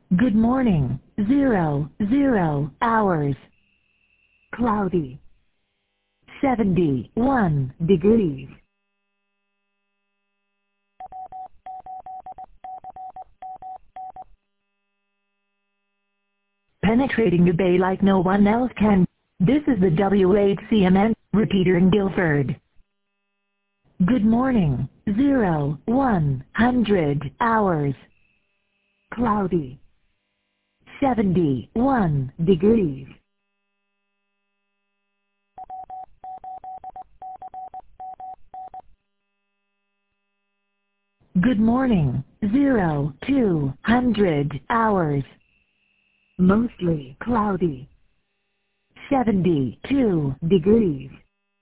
Good morning. 00 hours. Cloudy. 71 degrees. Penetrating the bay like no one else can. This is the WHCMN repeater in Guilford. Good morning. 100 hours. Cloudy. 71 degrees. Good morning. 200 hours. Mostly cloudy. 72 degrees.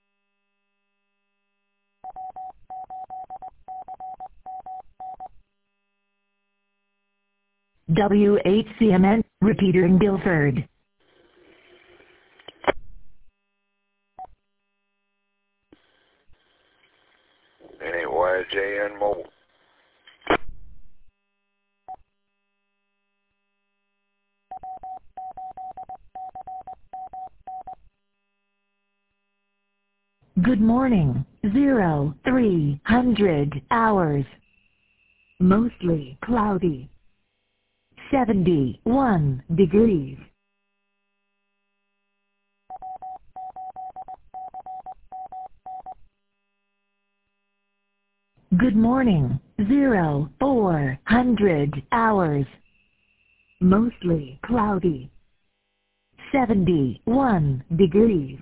WHCMN repeater in Guilford. NAYJN Mobile. Good morning. 300 hours. Mostly cloudy. 71 degrees. Good morning. 400 hours. Mostly cloudy. 71 degrees.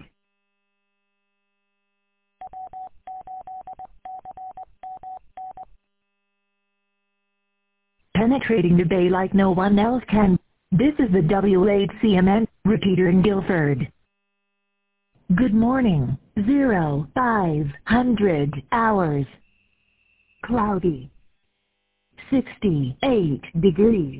Penetrating the bay like no one else can. This is the WHCMN repeater in Guilford. Good morning. 500 hours. Cloudy. 68 degrees.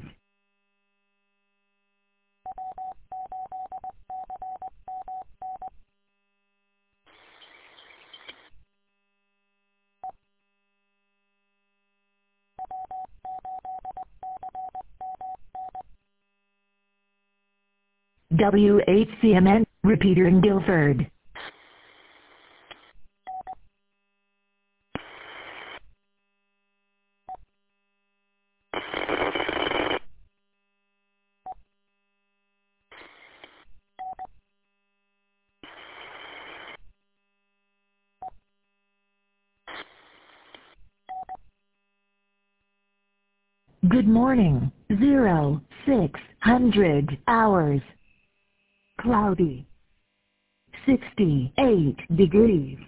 WHCMN repeater in Guilford. Good morning. 600 hours. Cloudy. 68 degrees.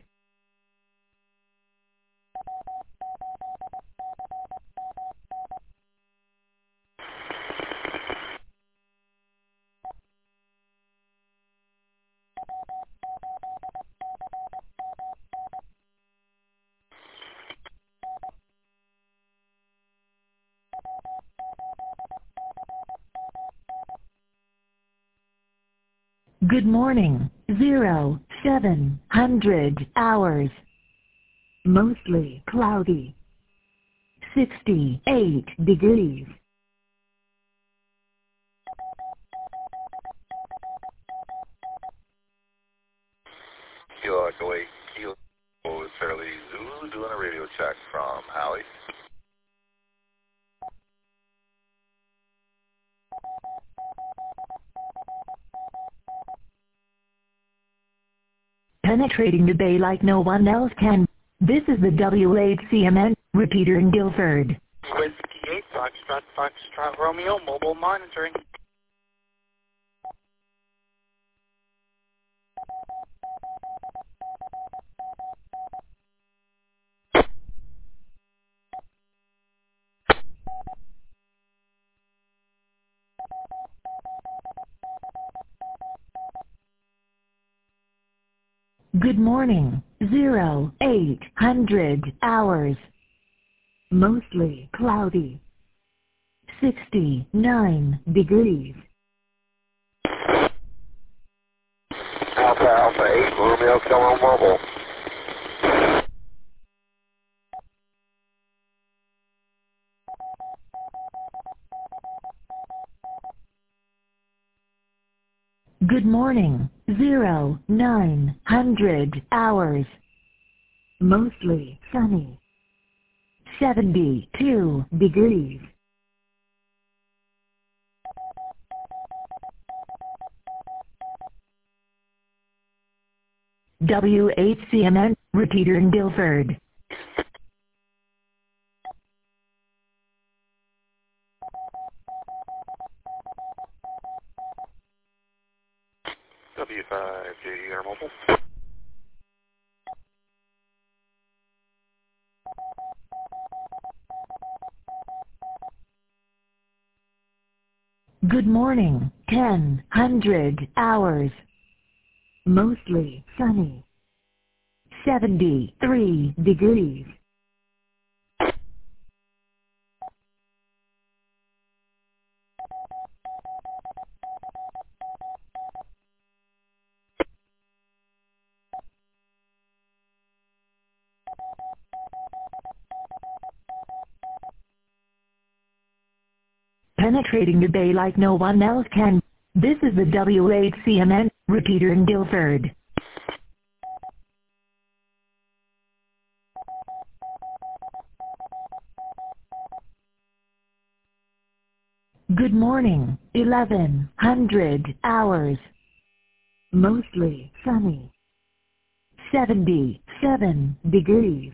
Good morning. 700 hours. Mostly cloudy. 68 degrees. Kilo Echo 8, Kilo is Fairleigh Zulu doing a radio check from Howie. Penetrating the bay like no one else can. This is the WHCMN repeater in Guilford. Whiskey 8, Foxtrot, Romeo, mobile monitoring. Good morning. 800 hours. Mostly cloudy. 69 degrees. Alpha 8, Romeo, Kilo Mobile. Good morning, 0900 hours. Mostly sunny. 72 degrees. WHCMN, repeater in Guilford. W5JR Mobile. Good morning, 1000 hours. Mostly sunny. 73 degrees. Penetrating the bay like no one else can. This is the WHCMN, repeater in Guilford. Good morning, 1100 hours. Mostly sunny. 77 degrees.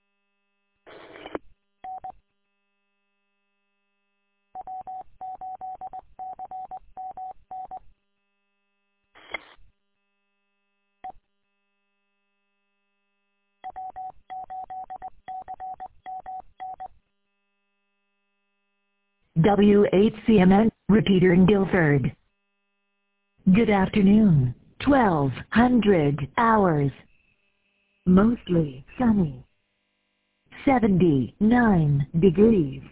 WHCMN, repeater in Guilford. Good afternoon, 1200 hours. Mostly sunny. 79 degrees.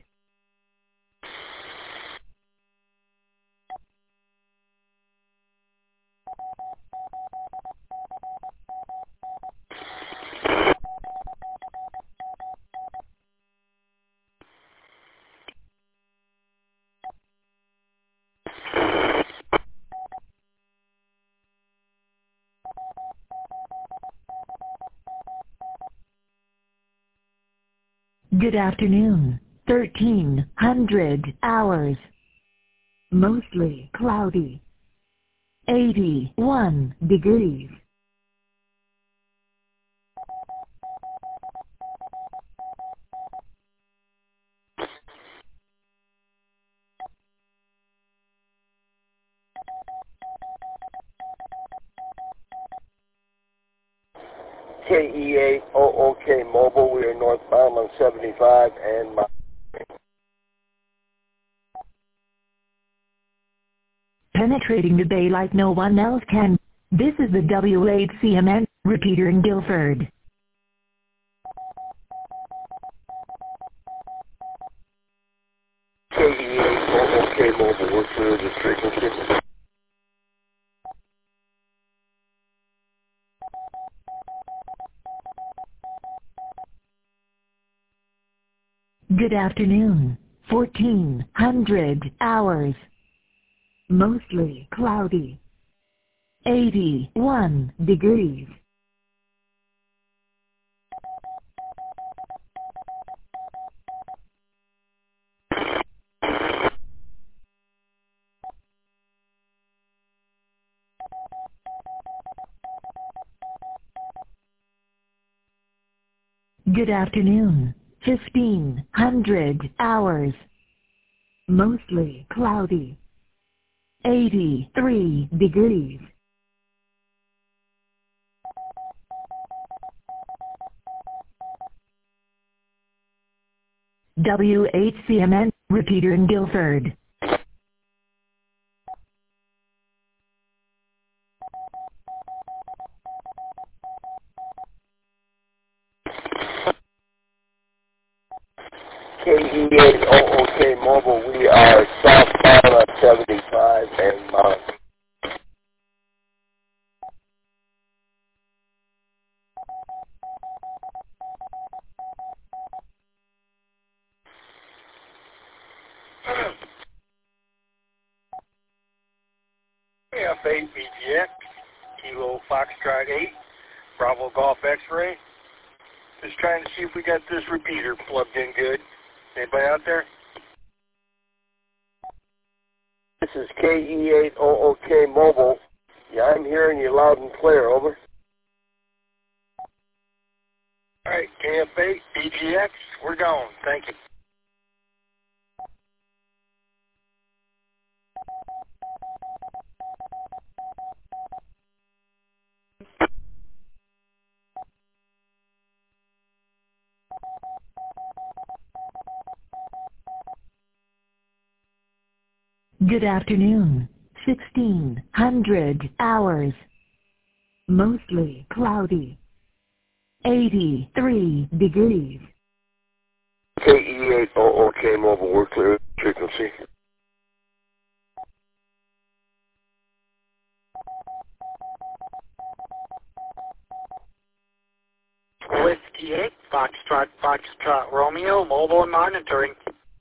Good afternoon, 1300 hours. Mostly cloudy. 81 degrees. KEA-OOK Mobile, we are northbound on 75 and Penetrating the bay like no one else can. This is the WHCMN, repeater in Guilford. KEA-OOK Mobile, what's the frequency? Good afternoon, 1400 hours. Mostly cloudy. 81 degrees. Good afternoon, 1500 hours. Mostly cloudy. 83 degrees. WHCMN, repeater in Guilford. KEA-OOK Mobile, we are southbound on 75 and Mount. Yeah, KF8 BGX, Kilo Foxtrot 8, Bravo Golf X-Ray. Just trying to see if we got this repeater plugged in good. Anybody out there? This is KE8OOK Mobile. Yeah, I'm hearing you loud and clear. Over. All right, KF8 BGX, we're going. Thank you. Good afternoon. 1600 hours. Mostly cloudy. 83 degrees. KE8OOK Mobile, we're clear frequency. Whiskey 8, Foxtrot Romeo, mobile and monitoring.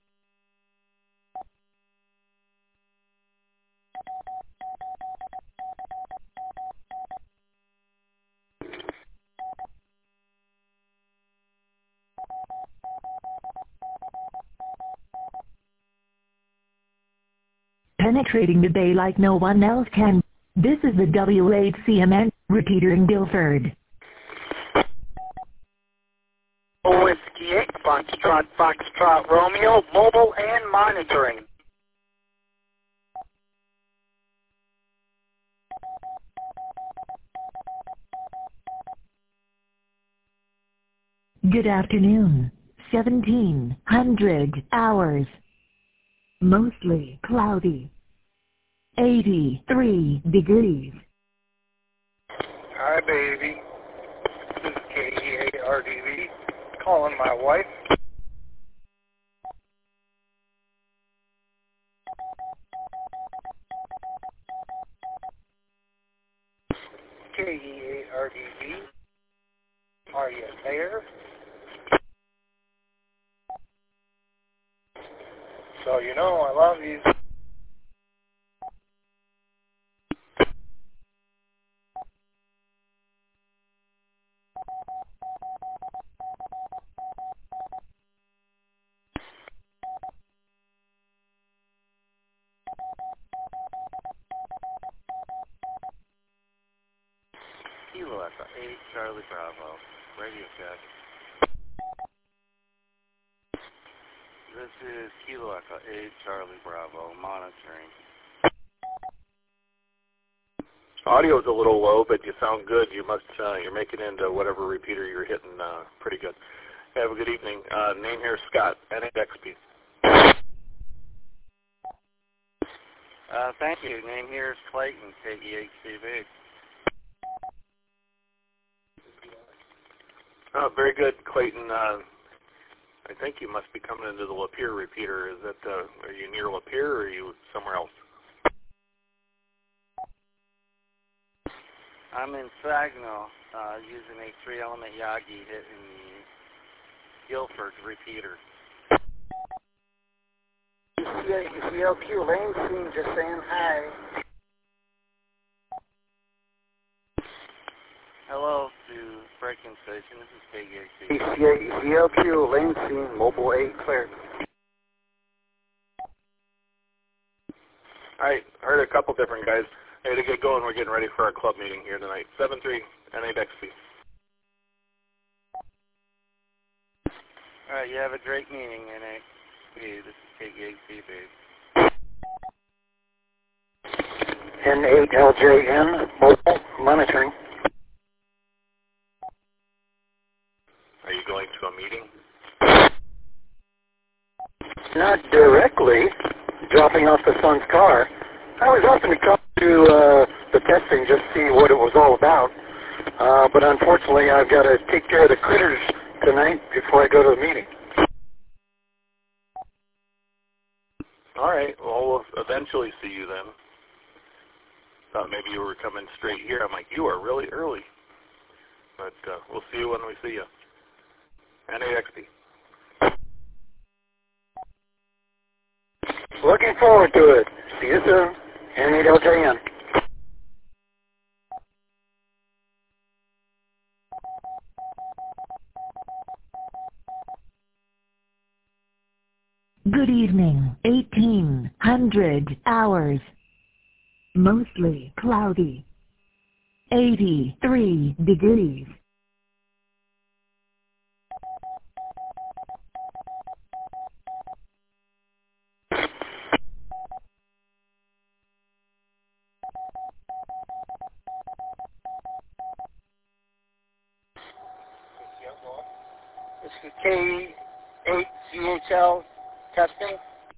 Penetrating the bay like no one else can. This is the W8CMN repeater in Guilford. Whiskey 8, Foxtrot Romeo, mobile and monitoring. Good afternoon. 1700 hours. Mostly cloudy. 83 degrees. Hi, baby. This is KE8RDV. Calling my wife. KE8RDV. Are you there? So you know I love you. Kilo Echo 8, Charlie Bravo, radio check. This is Kilo Echo 8, Charlie Bravo, monitoring. Audio's a little low, but you sound good. You must, you're making into whatever repeater you're hitting pretty good. Have a good evening. Name here is Scott, N8XP. Thank you. Name here is Clayton, KE8CV. Very good, Clayton. I think you must be coming into the Lapeer repeater. Is that, are you near Lapeer or are you somewhere else? I'm in Saginaw using a 3-element Yagi hitting the Guilford repeater. ECLQ Lane Scene just saying hi. Hello to Breaking Station. This is KEAC. ECLQ Lane Scene Mobile 8 cleared. All right, heard a couple different guys. Hey, to get going, we're getting ready for our club meeting here tonight. 7-3, N8XP. All right, you have a great meeting, N8XP. This is KEAC, babe. N8LJN mobile monitoring. Are you going to a meeting? Not directly. Dropping off the son's car. I was hoping to come to the testing just to see what it was all about. But unfortunately, I've got to take care of the critters tonight before I go to the meeting. All right. Well, we'll eventually see you then. Thought maybe you were coming straight here. I'm like, you are really early. But we'll see you when we see you. N8XP. Looking forward to it. See you soon. N8LJN. hours. Mostly cloudy. 83 degrees. This is KE8ZHL testing.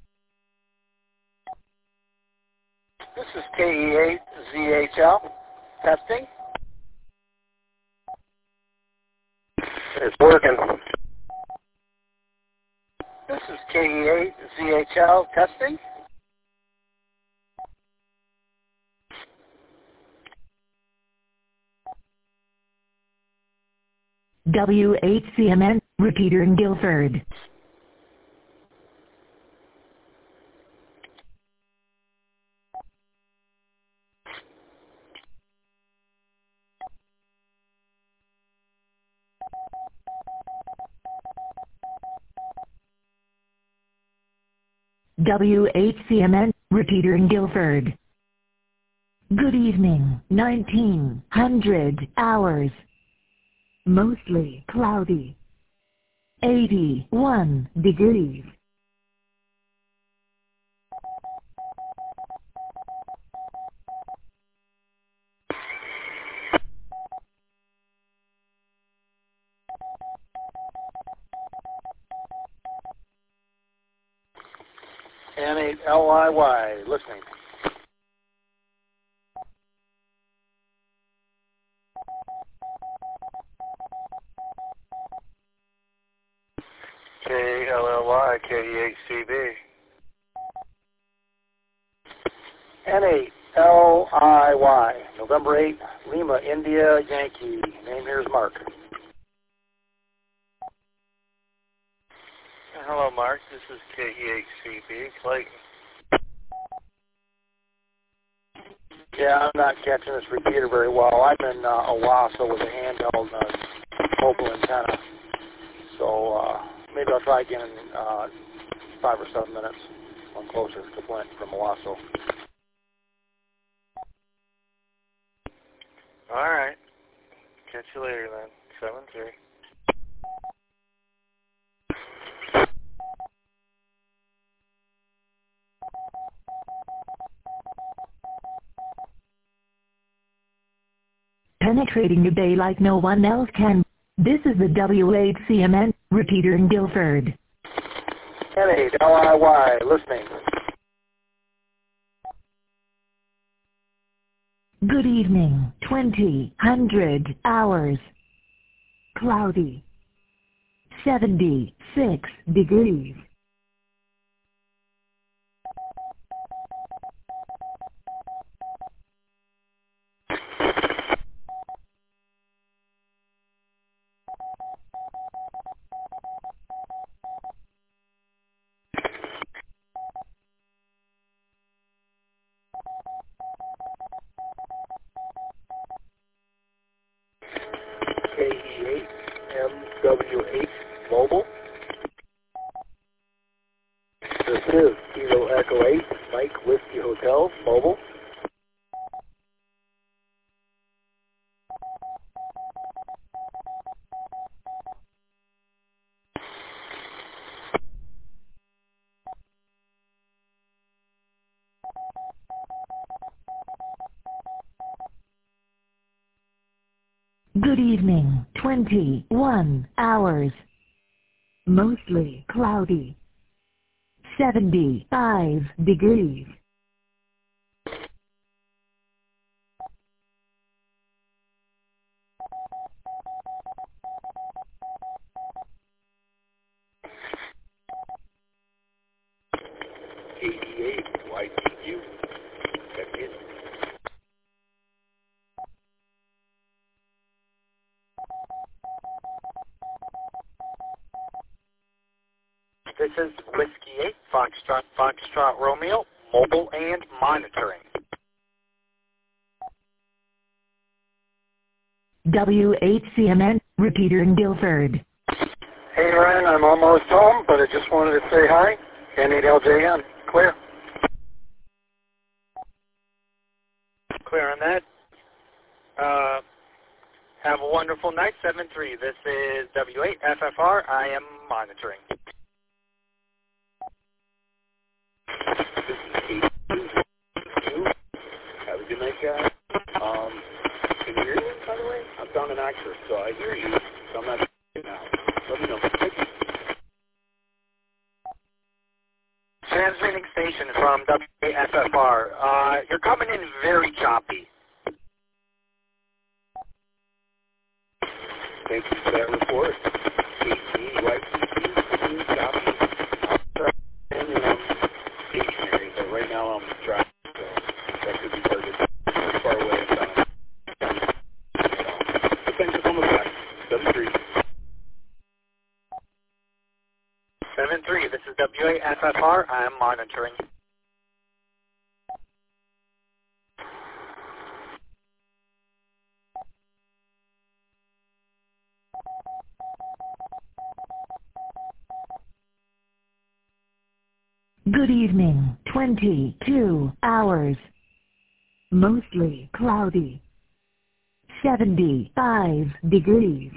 This is KE8ZHL testing. It's working. This is KE8ZHL testing. WHCMN, repeater in Guilford. WHCMN, repeater in Guilford. Good evening, 1900 hours. Mostly cloudy. 81 degrees. N8LIY, listening. KLLY, KE8CB. N8LIY, November 8, Lima, India, Yankee. Name here is Mark. Hello, Mark. This is KE8CB, Clayton. Yeah, I'm not catching this repeater very well. I'm in Owasso with a handheld mobile antenna. So maybe I'll try again in 5 or 7 minutes. I'm closer to Flint from Owasso. All right. Catch you later then. 7-3. Penetrating the bay like no one else can. This is the WHCMN, repeater in Guilford. N8LIY, listening. Good evening, 2000 hours. Cloudy. 76 degrees. KE8MWH Mobile. This is Kilo Echo 8, Mike Whiskey Hotel Mobile. Good evening, 21 hours. Mostly cloudy. 75 degrees. KE8YTU. Check in. This is Whiskey 8, Foxtrot Romeo, mobile and monitoring. WHCMN, repeater in Guilford. Hey, Ryan, I'm almost home, but I just wanted to say hi. N8LJN, clear. Clear on that. Have a wonderful night, 7-3. This is W8FFR. I am monitoring. Have a good night, guys. Can you hear me, by the way? I'm down an actor, so I hear you, so I'm not now. Let me know. Transmitting station from WAFFR. You're coming in very choppy. Thank you for that report. Choppy. And stationary, but right now I'm driving, so that could be hard to far away. But thanks for coming back. 7-3. 7-3. This is WAFFR. I am monitoring. Good evening, 22 hours. Mostly cloudy. 75 degrees.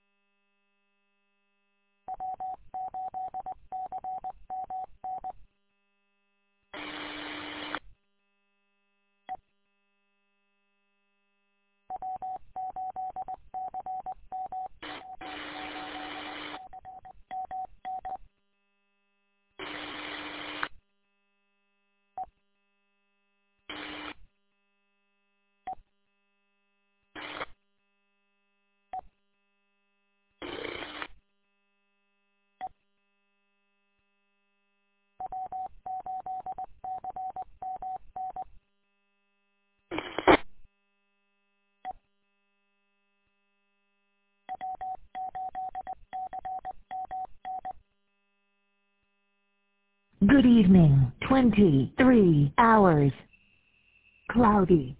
Good evening, 23 hours. Cloudy.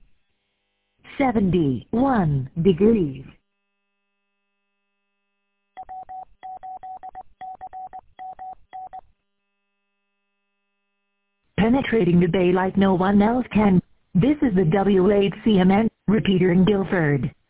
71 degrees. Penetrating the bay like no one else can. This is the W8CMN, repeater in Guilford.